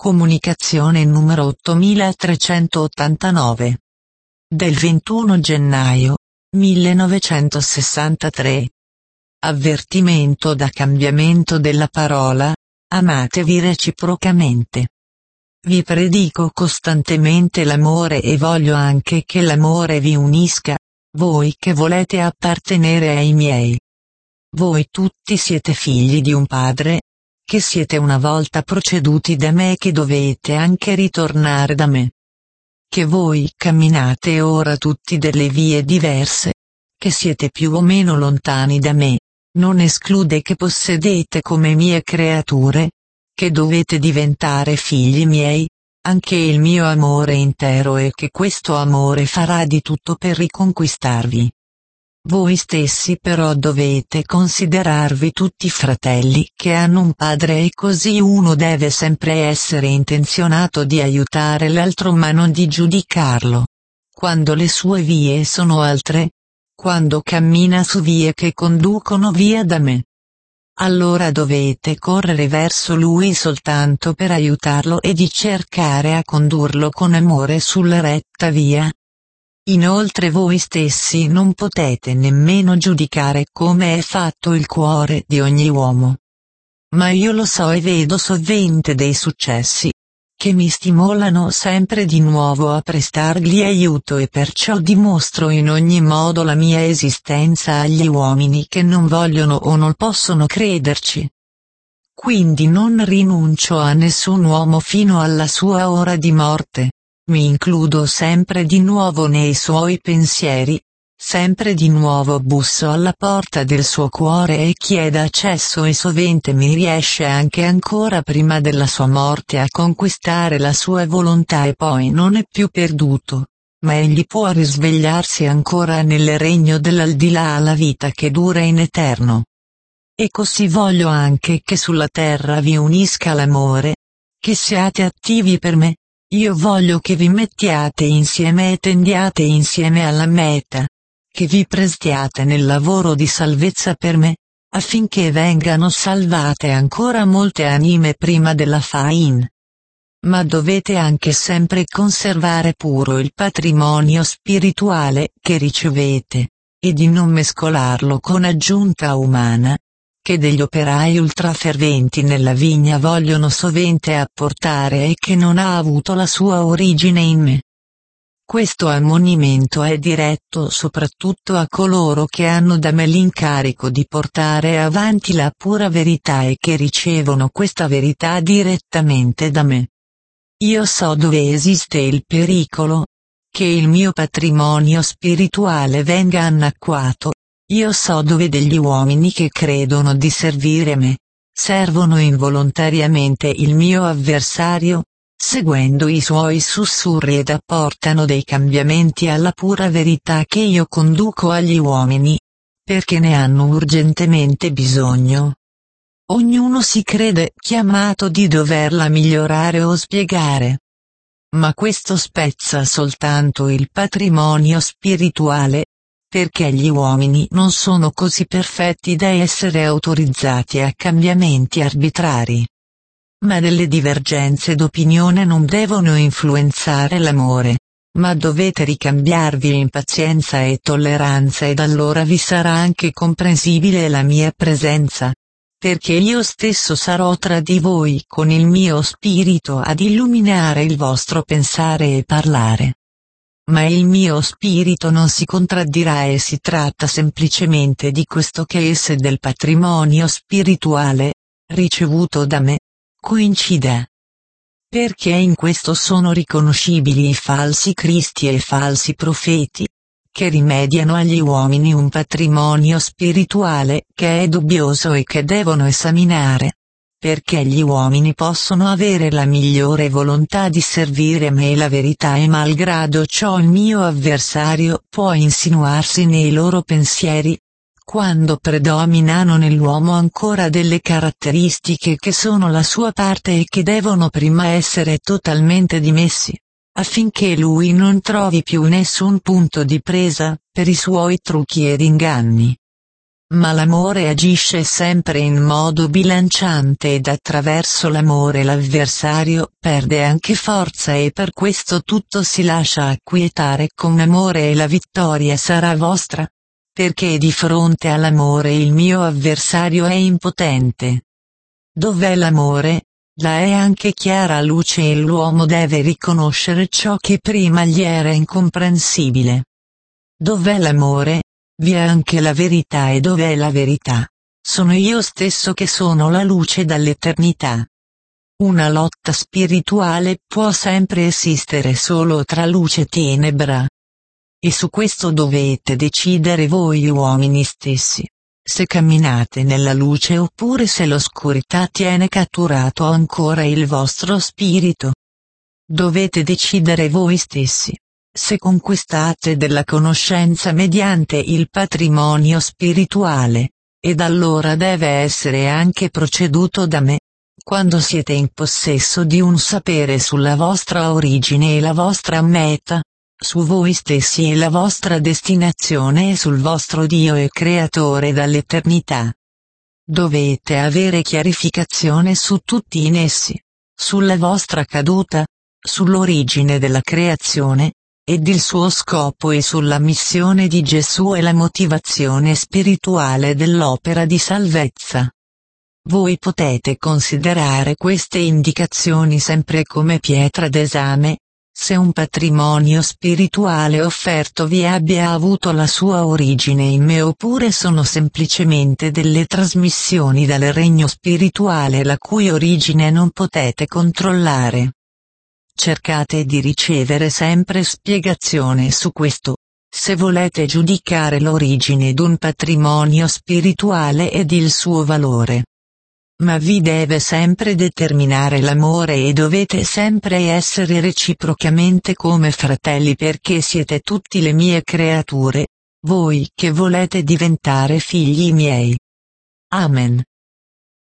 Comunicazione numero 8389. Del 21 gennaio 1963. Avvertimento da cambiamento della parola: amatevi reciprocamente. Vi predico costantemente l'amore e voglio anche che l'amore vi unisca, voi che volete appartenere ai miei. Voi tutti siete figli di un padre, che siete una volta proceduti da me e che dovete anche ritornare da me. Che voi camminate ora tutti delle vie diverse, che siete più o meno lontani da me, non esclude che possedete come mie creature, che dovete diventare figli miei, anche il mio amore intero e che questo amore farà di tutto per riconquistarvi. Voi stessi però dovete considerarvi tutti fratelli che hanno un padre e così uno deve sempre essere intenzionato di aiutare l'altro ma non di giudicarlo. Quando le sue vie sono altre, quando cammina su vie che conducono via da me, allora dovete correre verso lui soltanto per aiutarlo e di cercare a condurlo con amore sulla retta via. Inoltre voi stessi non potete nemmeno giudicare come è fatto il cuore di ogni uomo. Ma io lo so e vedo sovente dei successi, che mi stimolano sempre di nuovo a prestargli aiuto e perciò dimostro in ogni modo la mia esistenza agli uomini che non vogliono o non possono crederci. Quindi non rinuncio a nessun uomo fino alla sua ora di morte. Mi includo sempre di nuovo nei suoi pensieri, sempre di nuovo busso alla porta del suo cuore e chiedo accesso e sovente mi riesce anche ancora prima della sua morte a conquistare la sua volontà e poi non è più perduto, ma egli può risvegliarsi ancora nel regno dell'aldilà alla vita che dura in eterno. E così voglio anche che sulla terra vi unisca l'amore, che siate attivi per me. Io voglio che vi mettiate insieme e tendiate insieme alla meta, che vi prestiate nel lavoro di salvezza per me, affinché vengano salvate ancora molte anime prima della fin. Ma dovete anche sempre conservare puro il patrimonio spirituale che ricevete, e di non mescolarlo con aggiunta umana, che degli operai ultraferventi nella vigna vogliono sovente apportare e che non ha avuto la sua origine in me. Questo ammonimento è diretto soprattutto a coloro che hanno da me l'incarico di portare avanti la pura verità e che ricevono questa verità direttamente da me. Io so dove esiste il pericolo, che il mio patrimonio spirituale venga annacquato. Io so dove degli uomini che credono di servire me, servono involontariamente il mio avversario, seguendo i suoi sussurri ed apportano dei cambiamenti alla pura verità che io conduco agli uomini, perché ne hanno urgentemente bisogno. Ognuno si crede chiamato di doverla migliorare o spiegare. Ma questo spezza soltanto il patrimonio spirituale, perché gli uomini non sono così perfetti da essere autorizzati a cambiamenti arbitrari. Ma delle divergenze d'opinione non devono influenzare l'amore, ma dovete ricambiarvi in pazienza e tolleranza ed allora vi sarà anche comprensibile la mia presenza, perché io stesso sarò tra di voi con il mio spirito ad illuminare il vostro pensare e parlare. Ma il mio spirito non si contraddirà e si tratta semplicemente di questo che esse del patrimonio spirituale, ricevuto da me, coincida. Perché in questo sono riconoscibili i falsi cristi e i falsi profeti, che rimediano agli uomini un patrimonio spirituale che è dubbioso e che devono esaminare. Perché gli uomini possono avere la migliore volontà di servire me e la verità e malgrado ciò il mio avversario può insinuarsi nei loro pensieri, quando predominano nell'uomo ancora delle caratteristiche che sono la sua parte e che devono prima essere totalmente dimessi, affinché lui non trovi più nessun punto di presa, per i suoi trucchi ed inganni. Ma l'amore agisce sempre in modo bilanciante ed attraverso l'amore l'avversario perde anche forza e per questo tutto si lascia acquietare con amore e la vittoria sarà vostra. Perché di fronte all'amore il mio avversario è impotente. Dov'è l'amore? Là è anche chiara luce e l'uomo deve riconoscere ciò che prima gli era incomprensibile. Dov'è l'amore? Vi è anche la verità e dov'è la verità? Sono io stesso che sono la luce dall'eternità. Una lotta spirituale può sempre esistere solo tra luce e tenebra. E su questo dovete decidere voi uomini stessi. Se camminate nella luce oppure se l'oscurità tiene catturato ancora il vostro spirito. Dovete decidere voi stessi. Se conquistate della conoscenza mediante il patrimonio spirituale, ed allora deve essere anche proceduto da me. Quando siete in possesso di un sapere sulla vostra origine e la vostra meta, su voi stessi e la vostra destinazione e sul vostro Dio e Creatore dall'eternità. Dovete avere chiarificazione su tutti in essi, sulla vostra caduta, sull'origine della creazione, ed il suo scopo e sulla missione di Gesù e la motivazione spirituale dell'opera di salvezza. Voi potete considerare queste indicazioni sempre come pietra d'esame. Se un patrimonio spirituale offerto vi abbia avuto la sua origine in me oppure sono semplicemente delle trasmissioni dal regno spirituale la cui origine non potete controllare. Cercate di ricevere sempre spiegazione su questo. Se volete giudicare l'origine d'un patrimonio spirituale ed il suo valore. Ma vi deve sempre determinare l'amore e dovete sempre essere reciprocamente come fratelli perché siete tutti le mie creature, voi che volete diventare figli miei. Amen.